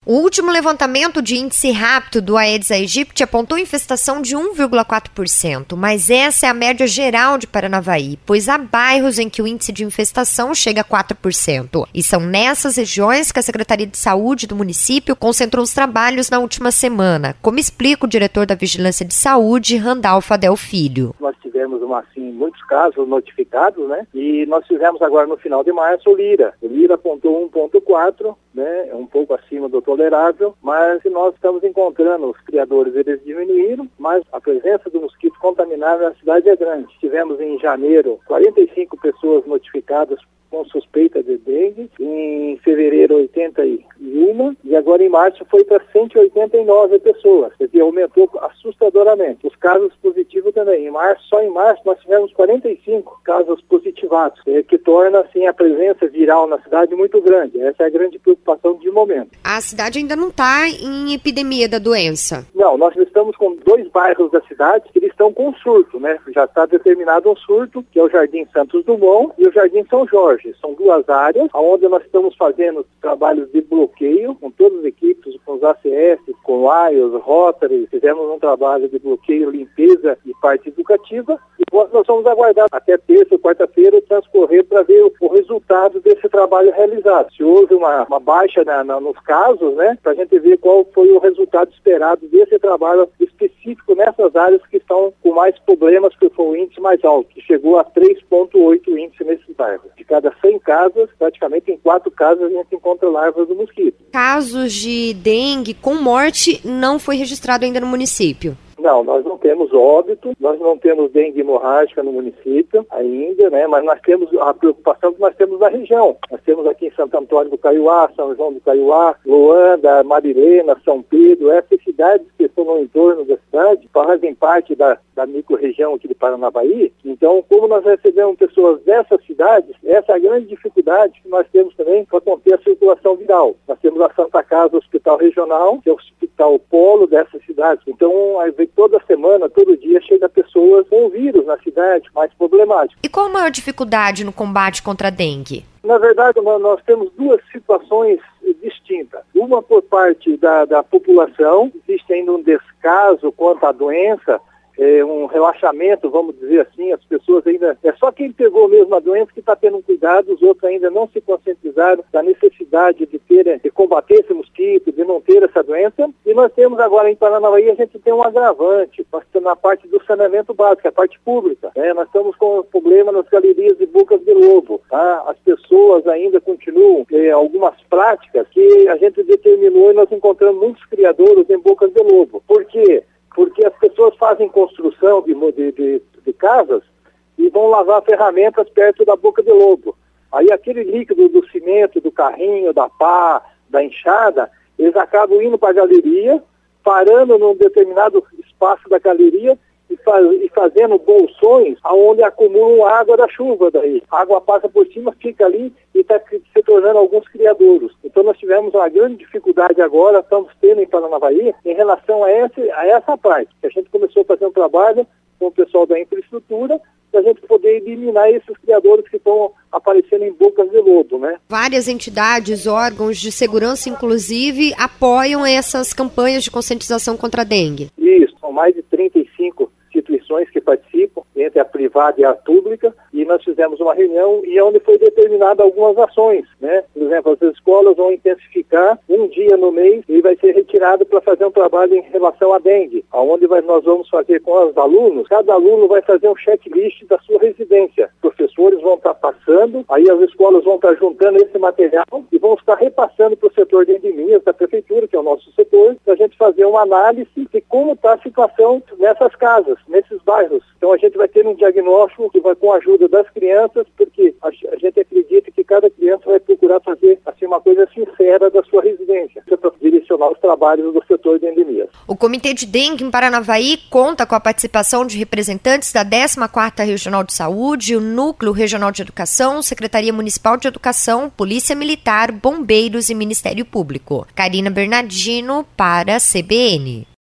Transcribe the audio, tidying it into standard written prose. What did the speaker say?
O último levantamento de índice rápido do Aedes aegypti apontou infestação de 1,4%, mas essa é a média geral de Paranavaí, pois há bairros em que o índice de infestação chega a 4%. E são nessas regiões que a Secretaria de Saúde do município concentrou os trabalhos na última semana, como explica o diretor da Vigilância de Saúde, Randolfo Adel Filho. Nós tivemos muitos casos notificados, né? E nós fizemos agora no final de março o Lira. O Lira apontou 1,4%, né? É um pouco acima do tolerável, mas nós estamos encontrando os criadores, eles diminuíram, mas a presença do mosquito contaminável na cidade é grande. Tivemos em janeiro 45 pessoas notificadas com suspeita de dengue, em fevereiro 81 e agora em março foi para 189 pessoas, quer dizer, aumentou assustadoramente. Os casos positivos também, só em março nós tivemos 45 casos positivados, que torna assim a presença viral na cidade muito grande. Essa é a grande preocupação de momento. A cidade ainda não está em epidemia da doença? Não, nós estamos com 2 bairros da cidade que eles estão com surto, né? Já está determinado um surto, que é o Jardim Santos Dumont e o Jardim São Jorge. São 2 áreas, onde nós estamos fazendo trabalhos de bloqueio com todas as equipes, com os ACS, com o IOS, Rotary. Fizemos um trabalho de bloqueio, limpeza e parte educativa. E nós vamos aguardar até terça ou quarta-feira transcorrer para ver o resultado desse trabalho realizado. Se houve uma baixa nos casos, né, para a gente ver qual foi o resultado esperado desse trabalho específico nessas áreas que estão com mais problemas, que foi o índice mais alto, que chegou a 3,8 índice nesses bairros. De cada 100 casas, praticamente em 4 casas a gente encontra larvas do mosquito. Casos de dengue com morte não foi registrado ainda no município? Não, nós não temos óbito, nós não temos dengue hemorrágica no município ainda, né? Mas nós temos a preocupação que nós temos na região. Nós temos aqui em Santo Antônio do Caiuá, São João do Caiuá, Loanda, Marilena, São Pedro, essas cidades que estão no entorno da cidade, fazem parte da micro-região aqui de Paranavaí. Então, como nós recebemos pessoas dessas cidades, essa é a grande dificuldade que nós temos também para conter a circulação viral. Nós temos a Santa Casa Hospital Regional, que é o hospital polo dessas cidades. Então, toda semana, todo dia, chega pessoas com vírus na cidade, mais problemático. E qual a maior dificuldade no combate contra a dengue? Na verdade, nós temos 2 situações distintas. Uma por parte da população, existe ainda um descaso quanto à doença, um relaxamento, vamos dizer assim, as pessoas ainda... É só quem pegou mesmo a doença que está tendo um cuidado, os outros ainda não se conscientizaram da necessidade de combater esse mosquito, de não ter essa doença. E nós temos agora em Paranavaí, a gente tem um agravante na parte do saneamento básico, a parte pública. Nós estamos com um problema nas galerias de bocas de lobo. Tá? As pessoas ainda continuam algumas práticas que a gente determinou e nós encontramos muitos criadouros em bocas de lobo. Por quê? Porque as pessoas fazem construção de casas e vão lavar ferramentas perto da boca de lobo. Aí aquele líquido do cimento, do carrinho, da pá, da enxada, eles acabam indo para a galeria, parando num determinado espaço da galeria e fazendo bolsões onde acumulam água da chuva daí. A água passa por cima, fica ali e está se tornando alguns criadouros. Então nós tivemos uma grande dificuldade agora, estamos tendo em Paranavaí, em relação a essa parte. Que a gente começou a fazer um trabalho com o pessoal da infraestrutura para a gente poder eliminar esses criadores que estão aparecendo em bocas de lobo, né? Várias entidades, órgãos de segurança, inclusive, apoiam essas campanhas de conscientização contra a dengue. Isso, são mais de 35 instituições que participam, entre a privada e a pública, e nós fizemos uma reunião e onde foi determinada algumas ações, né? Por exemplo, as escolas vão intensificar um dia no mês e vai ser retirado para fazer um trabalho em relação à dengue, onde nós vamos fazer com os alunos, cada aluno vai fazer um checklist da sua residência. Os professores vão estar passando, aí as escolas vão estar juntando esse material e vão estar repassando para o setor de endemias da prefeitura, que é o nosso setor, para a gente fazer uma análise de como está a situação nessas casas, nesses bairros. Então a gente vai ter um diagnóstico que vai com a ajuda das crianças, porque a gente acredita que cada criança vai procurar fazer assim, uma coisa sincera da sua residência, para direcionar os trabalhos do setor de endemias. O Comitê de Dengue em Paranavaí conta com a participação de representantes da 14ª Regional de Saúde, o Núcleo Regional de Educação, Secretaria Municipal de Educação, Polícia Militar, Bombeiros e Ministério Público. Karina Bernardino para a CBN.